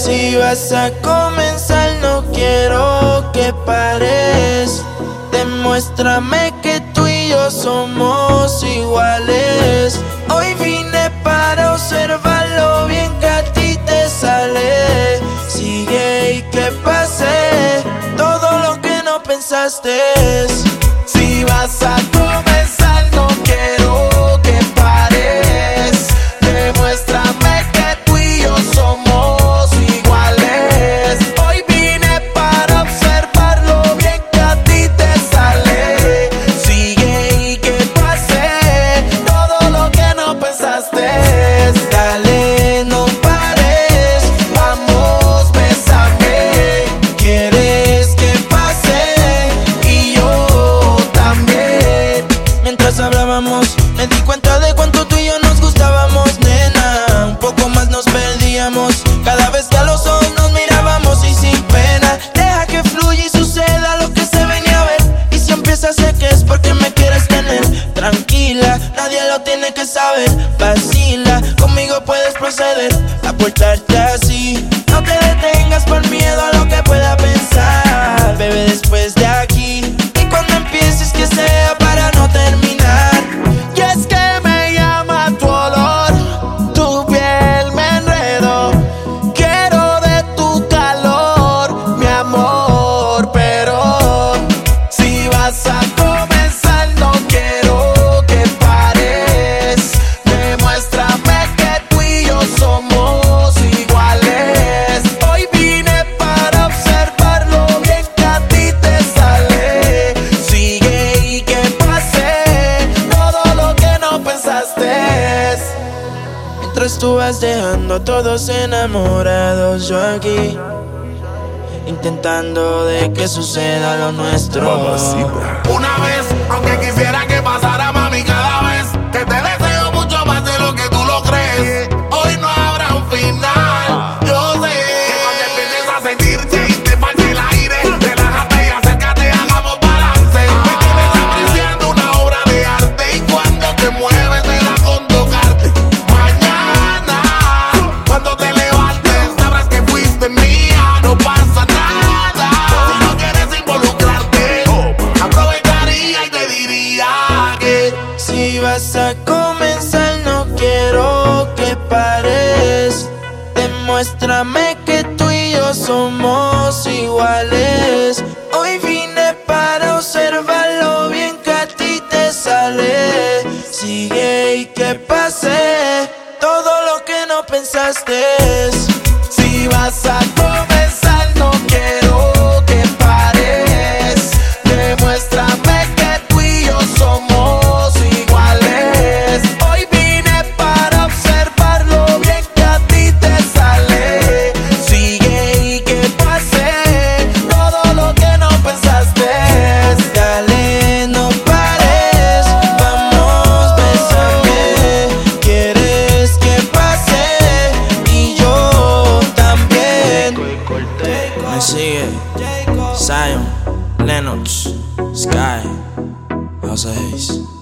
Si vas a comenzar, no quiero que pares. Demuéstrame que tú y yo somos iguales. Hoy vine para observar lo bien que a ti te sale. Sigue y que pase todo lo que no pensaste. Si vas a comenzar, no quiero que pares. Demuéstrame que tú y yo somos iguales. Hoy vine para observar lo bien que a ti te sale. Sigue y que pase todo lo que no pensaste. Dale, no pares, vamos, bésame. Quieres que pase y yo también. Mientras hablábamos me di cuenta de cuánto tú y yo nos gustábamos, nena. Un poco más nos perdíamos cada vez que a los ojos nos mirábamos y sin pena. Deja que fluya y suceda lo que se venía a ver. Y si empieza sé que es porque me quieres tener. Tranquila, nadie lo tiene que saber. Vacila, conmigo puedes proceder a portarte así. No te detengas por miedo a lo que pueda pensar, bebé, después de aquí. Y cuando empieces que sea para no terminar. Y es que me llama tu olor, tu piel me enredó. Quiero de tu calor, mi amor, pero si vas a comenzar, no quiero que pares. Demuéstrame que tú y yo somos iguales. Hoy vine para observar lo bien que a ti te sale. Sigue y que pase todo lo que no pensaste. Mientras tú vas dejando a todos enamorados, yo aquí intentando de que suceda lo nuestro. Una vez, aunque quisiera que pasara, mami, cada vez que te deseo mucho más de lo que tú lo crees. Hoy no habrá un final. Yo sé que cuando empieces a sentirte y te falte el aire, relájate y acércate, hagamos balance. Me tienes apreciando una obra de arte y cuando te mueves te da con tocarte. Mañana, cuando te levantes, sabrás que fuiste mía, no pasa nada. Si no quieres involucrarte, aprovecharía y te diría que si vas a comenzar, no quiero que pares. Demuéstrame que tú y yo somos iguales. Hoy vine para observar lo bien que a ti te sale. Sigue y que pase todo lo que no pensaste. Si vas a comenzar, no quiero que pares. Demuéstrame que tú y yo somos iguales. Hoy vine para observar lo bien que a ti te sale. Sigue y que pase todo lo que no pensaste. Dale, no pares, vamos, bésame. Quieres que pase y yo también. Me sigue Zion, Lennox, Sky, House of Hayes.